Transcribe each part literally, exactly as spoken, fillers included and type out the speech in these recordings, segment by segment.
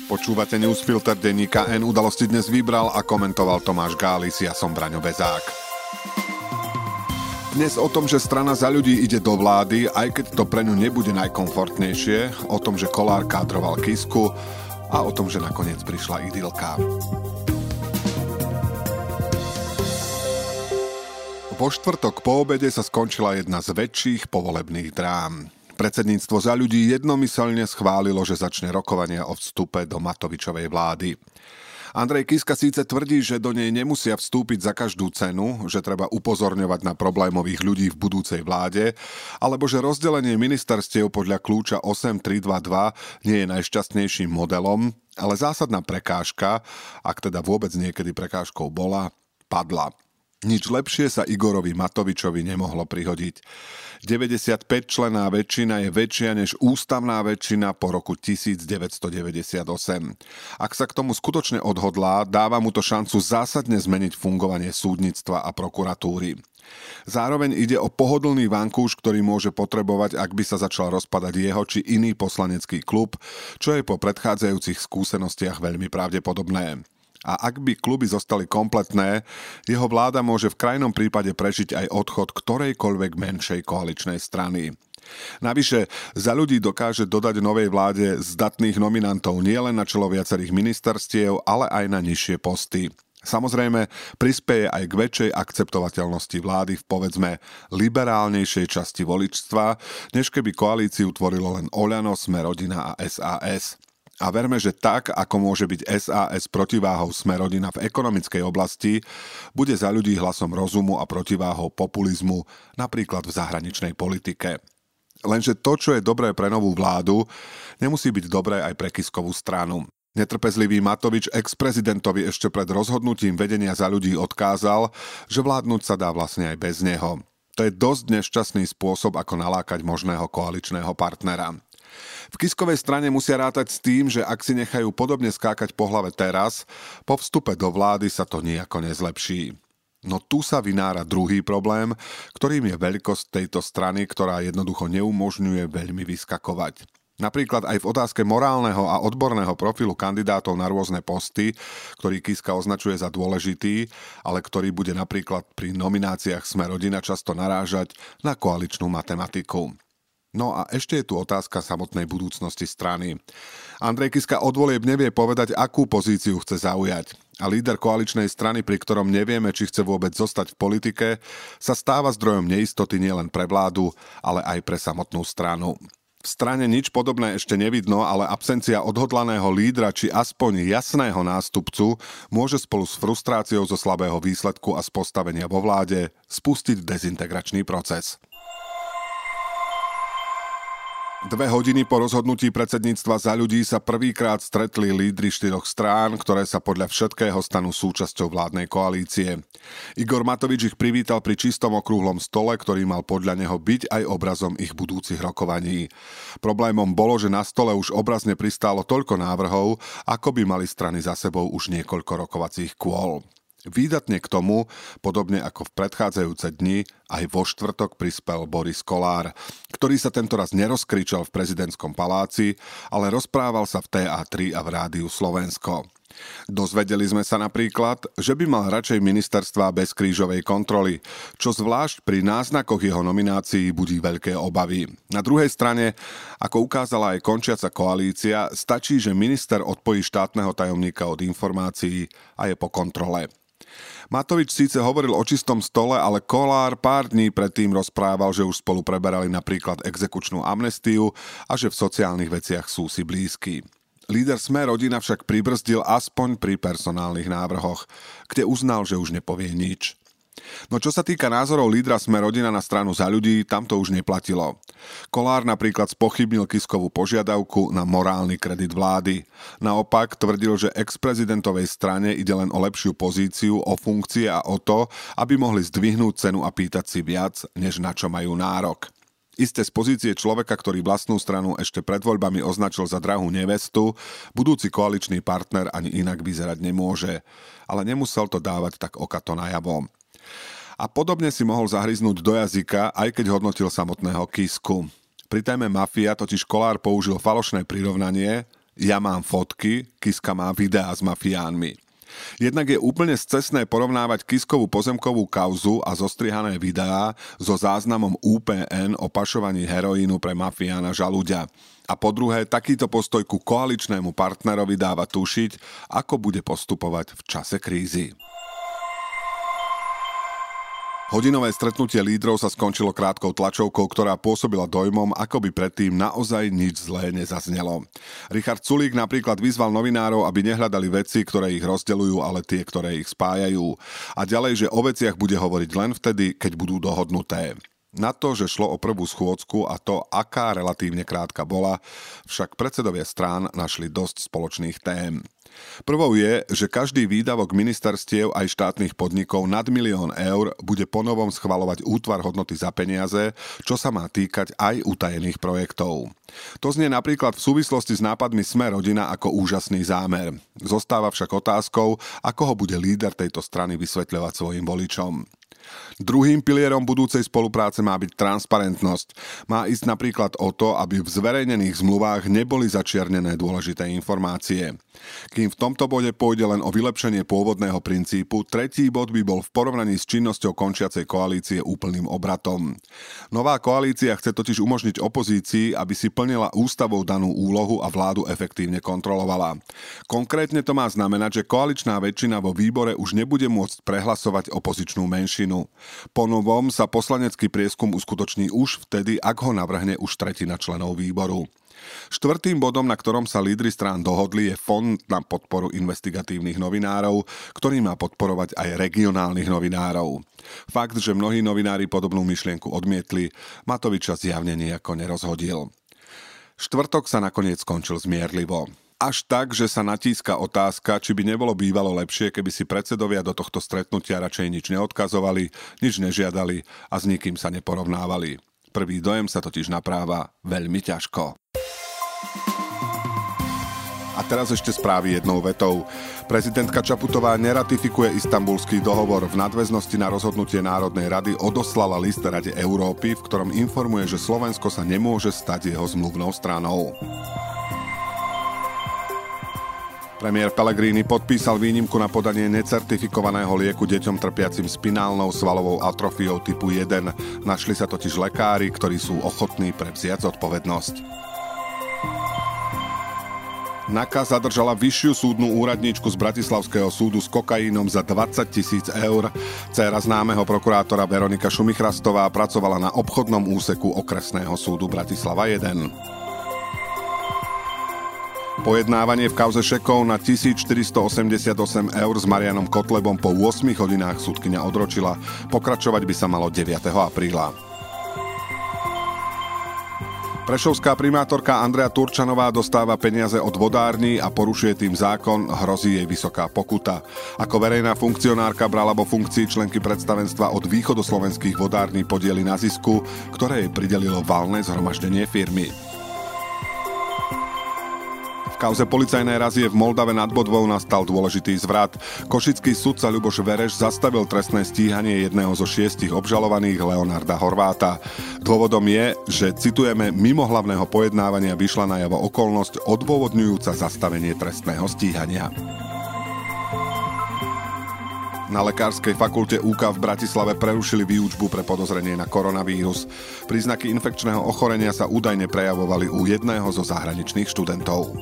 Počúvate Newsfilter denníka N. Udalosti dnes vybral a komentoval Tomáš Gális, ja som Braňo Bezák. Dnes o tom, že strana Za ľudí ide do vlády, aj keď to pre ňu nebude najkomfortnejšie, o tom, že Kollár kádroval Kisku a o tom, že nakoniec prišla idylka. Vo štvrtok po obede sa skončila jedna z väčších povolebných drám. Predsedníctvo Za ľudí jednomyseľne schválilo, že začne rokovania o vstupe do Matovičovej vlády. Andrej Kiska síce tvrdí, že do nej nemusia vstúpiť za každú cenu, že treba upozorňovať na problémových ľudí v budúcej vláde, alebo že rozdelenie ministerstiev podľa kľúča osem tri dva dva nie je najšťastnejším modelom, ale zásadná prekážka, ak teda vôbec niekedy prekážkou bola, padla. Nič lepšie sa Igorovi Matovičovi nemohlo prihodiť. deväťdesiatpäť členná väčšina je väčšia než ústavná väčšina po roku devätnásťstodeväťdesiatosem. Ak sa k tomu skutočne odhodlá, dáva mu to šancu zásadne zmeniť fungovanie súdnictva a prokuratúry. Zároveň ide o pohodlný vankúš, ktorý môže potrebovať, ak by sa začal rozpadať jeho či iný poslanecký klub, čo je po predchádzajúcich skúsenostiach veľmi pravdepodobné. A ak by kluby zostali kompletné, jeho vláda môže v krajnom prípade prežiť aj odchod ktorejkoľvek menšej koaličnej strany. Navyše, Za ľudí dokáže dodať novej vláde zdatných nominantov nielen na čelo viacerých ministerstiev, ale aj na nižšie posty. Samozrejme, prispieje aj k väčšej akceptovateľnosti vlády v povedzme liberálnejšej časti voličstva, než keby koalíciu tvorilo len Oľano, Smer-rodina a es a es. A verme, že tak, ako môže byť es a es protiváhou Smer-rodina v ekonomickej oblasti, bude Za ľudí hlasom rozumu a protiváhou populizmu, napríklad v zahraničnej politike. Lenže to, čo je dobré pre novú vládu, nemusí byť dobré aj pre Kiskovú stranu. Netrpezlivý Matovič ex-prezidentovi ešte pred rozhodnutím vedenia Za ľudí odkázal, že vládnuť sa dá vlastne aj bez neho. To je dosť nešťastný spôsob, ako nalákať možného koaličného partnera. V Kiskovej strane musia rátať s tým, že ak si nechajú podobne skákať po hlave teraz, po vstupe do vlády sa to nejako nezlepší. No tu sa vynára druhý problém, ktorým je veľkosť tejto strany, ktorá jednoducho neumožňuje veľmi vyskakovať. Napríklad aj v otázke morálneho a odborného profilu kandidátov na rôzne posty, ktorý Kiska označuje za dôležitý, ale ktorý bude napríklad pri nomináciách Smer-rodina často narážať na koaličnú matematiku. No a ešte je tu otázka samotnej budúcnosti strany. Andrej Kiska od volieb nevie povedať, akú pozíciu chce zaujať. A líder koaličnej strany, pri ktorom nevieme, či chce vôbec zostať v politike, sa stáva zdrojom neistoty nielen pre vládu, ale aj pre samotnú stranu. V strane nič podobné ešte nevidno, ale absencia odhodlaného lídra či aspoň jasného nástupcu môže spolu s frustráciou zo slabého výsledku a z postavenia vo vláde spustiť dezintegračný proces. Dve hodiny po rozhodnutí predsedníctva Za ľudí sa prvýkrát stretli lídri štyroch strán, ktoré sa podľa všetkého stanú súčasťou vládnej koalície. Igor Matovič ich privítal pri čistom okrúhlom stole, ktorý mal podľa neho byť aj obrazom ich budúcich rokovaní. Problémom bolo, že na stole už obrazne pristálo toľko návrhov, ako by mali strany za sebou už niekoľko rokovacích kôl. Výdatne k tomu, podobne ako v predchádzajúce dni, aj vo štvrtok prispel Boris Kollár, ktorý sa tentoraz nerozkričal v prezidentskom paláci, ale rozprával sa v té á tri a v Rádiu Slovensko. Dozvedeli sme sa napríklad, že by mal radšej ministerstva bez krížovej kontroly, čo zvlášť pri náznakoch jeho nominácií budí veľké obavy. Na druhej strane, ako ukázala aj končiaca koalícia, stačí, že minister odpojí štátneho tajomníka od informácií a je po kontrole. Matovič síce hovoril o čistom stole, ale Kollár pár dní predtým rozprával, že už spolu preberali napríklad exekučnú amnestiu a že v sociálnych veciach sú si blízki. Líder Smer-rodina však pribrzdil aspoň pri personálnych návrhoch, kde uznal, že už nepovie nič. No čo sa týka názorov lídra Smer-rodina na stranu Za ľudí, tam to už neplatilo. Kollár napríklad spochybnil Kiskovú požiadavku na morálny kredit vlády. Naopak tvrdil, že ex-prezidentovej strane ide len o lepšiu pozíciu, o funkcie a o to, aby mohli zdvihnúť cenu a pýtať si viac, než na čo majú nárok. Isté z pozície človeka, ktorý vlastnú stranu ešte pred voľbami označil za drahú nevestu, budúci koaličný partner ani inak vyzerať nemôže. Ale nemusel to dávať tak okato najavo. A podobne si mohol zahryznúť do jazyka, aj keď hodnotil samotného Kisku. Pri téme mafia totiž Kollár použil falošné prirovnanie, Ja mám fotky, Kiska má videá s mafiánmi. Jednak je úplne scestné porovnávať Kiskovú pozemkovú kauzu a zostrihané videá so záznamom ú pé en o pašovaní heroínu pre mafiána Žaluďa. A po druhé, takýto postoj ku koaličnému partnerovi dáva tušiť, ako bude postupovať v čase krízy. Hodinové stretnutie lídrov sa skončilo krátkou tlačovkou, ktorá pôsobila dojmom, ako by predtým naozaj nič zlé nezaznelo. Richard Sulík napríklad vyzval novinárov, aby nehľadali veci, ktoré ich rozdeľujú, ale tie, ktoré ich spájajú. A ďalej, že o veciach bude hovoriť len vtedy, keď budú dohodnuté. Na to, že šlo o prvú schôdzku a to, aká relatívne krátka bola, však predsedovia strán našli dosť spoločných tém. Prvou je, že každý výdavok ministerstiev aj štátnych podnikov nad milión eur bude ponovom schvaľovať útvar hodnoty za peniaze, čo sa má týkať aj utajených projektov. To znie napríklad v súvislosti s nápadmi Sme rodina ako úžasný zámer. Zostáva však otázkou, ako ho bude líder tejto strany vysvetľovať svojim voličom. Druhým pilierom budúcej spolupráce má byť transparentnosť. Má ísť napríklad o to, aby v zverejnených zmluvách neboli začiernené dôležité informácie. Kým v tomto bode pôjde len o vylepšenie pôvodného princípu, tretí bod by bol v porovnaní s činnosťou končiacej koalície úplným obratom. Nová koalícia chce totiž umožniť opozícii, aby si plnila ústavou danú úlohu a vládu efektívne kontrolovala. Konkrétne to má znamenať, že koaličná väčšina vo výbore už nebude môcť prehlasovať opozičnú menšinu. Po novom sa poslanecký prieskum uskutoční už vtedy, ak ho navrhne už tretina členov výboru. Štvrtým bodom, na ktorom sa lídri strán dohodli, je fond na podporu investigatívnych novinárov, ktorý má podporovať aj regionálnych novinárov. Fakt, že mnohí novinári podobnú myšlienku odmietli, Matoviča zjavne nejako nerozhodil. Štvrtok sa nakoniec skončil zmierlivo. Až tak, že sa natíska otázka, či by nebolo bývalo lepšie, keby si predsedovia do tohto stretnutia radšej nič neodkazovali, nič nežiadali a s nikým sa neporovnávali. Prvý dojem sa totiž napráva veľmi ťažko. A teraz ešte správy jednou vetou. Prezidentka Čaputová neratifikuje Istanbulský dohovor. V nadväznosti na rozhodnutie Národnej rady odoslala list Rade Európy, v ktorom informuje, že Slovensko sa nemôže stať jeho zmluvnou stranou. Premiér Pellegrini podpísal výnimku na podanie necertifikovaného lieku deťom trpiacim spinálnou svalovou atrofiou typu jeden. Našli sa totiž lekári, ktorí sú ochotní prevziať zodpovednosť. NAKA zadržala vyššiu súdnu úradníčku z Bratislavského súdu s kokaínom za dvadsať tisíc eur. Dcéra známeho prokurátora Veronika Šumichrastová pracovala na obchodnom úseku okresného súdu Bratislava jeden. Pojednávanie v kauze Šekov na tisícštyristoosemdesiatosem eur s Marianom Kotlebom po ôsmich hodinách súdkyňa odročila. Pokračovať by sa malo deviateho apríla. Prešovská primátorka Andrea Turčanová dostáva peniaze od vodární a porušuje tým zákon, hrozí jej vysoká pokuta. Ako verejná funkcionárka brala vo funkcii členky predstavenstva od východoslovenských vodární podiely na zisku, ktoré jej pridelilo valné zhromaždenie firmy. V kauze policajnej razie v Moldave nad Bodvou nastal dôležitý zvrat. Košický sudca Ľuboš Vereš zastavil trestné stíhanie jedného zo šiestich obžalovaných, Leonarda Horváta. Dôvodom je, že, citujeme, mimo hlavného pojednávania vyšla najavo okolnosť odôvodňujúca zastavenie trestného stíhania. Na Lekárskej fakulte ú ká v Bratislave prerušili výučbu pre podozrenie na koronavírus. Príznaky infekčného ochorenia sa údajne prejavovali u jedného zo zahraničných študentov.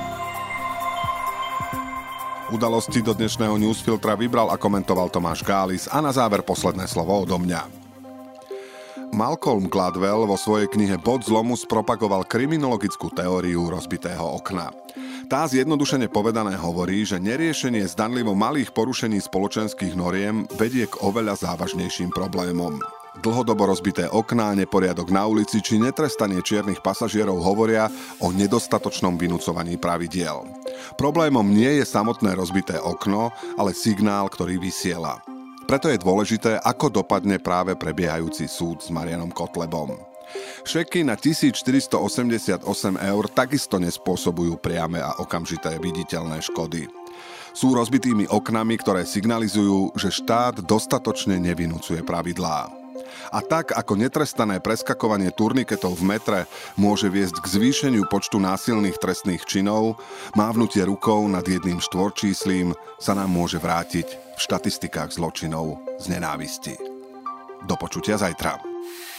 Udalosti do dnešného newsfiltra vybral a komentoval Tomáš Gális a na záver posledné slovo odo mňa. Malcolm Gladwell vo svojej knihe Bod zlomu spropagoval kriminologickú teóriu rozbitého okna. Tá zjednodušene povedané hovorí, že neriešenie zdanlivo malých porušení spoločenských noriem vedie k oveľa závažnejším problémom. Dlhodobo rozbité okná, neporiadok na ulici či netrestanie čiernych pasažierov hovoria o nedostatočnom vynúcovaní pravidiel. Problémom nie je samotné rozbité okno, ale signál, ktorý vysiela. Preto je dôležité, ako dopadne práve prebiehajúci súd s Marianom Kotlebom. Šeky na tisícštyristoosemdesiatosem eur takisto nespôsobujú priame a okamžité viditeľné škody. Sú rozbitými oknami, ktoré signalizujú, že štát dostatočne nevynúcuje pravidlá. A tak, ako netrestané preskakovanie turniketov v metre môže viesť k zvýšeniu počtu násilných trestných činov, mávnutie rukou nad jedným štvorčíslím sa nám môže vrátiť v štatistikách zločinov z nenávisti. Do počutia zajtra.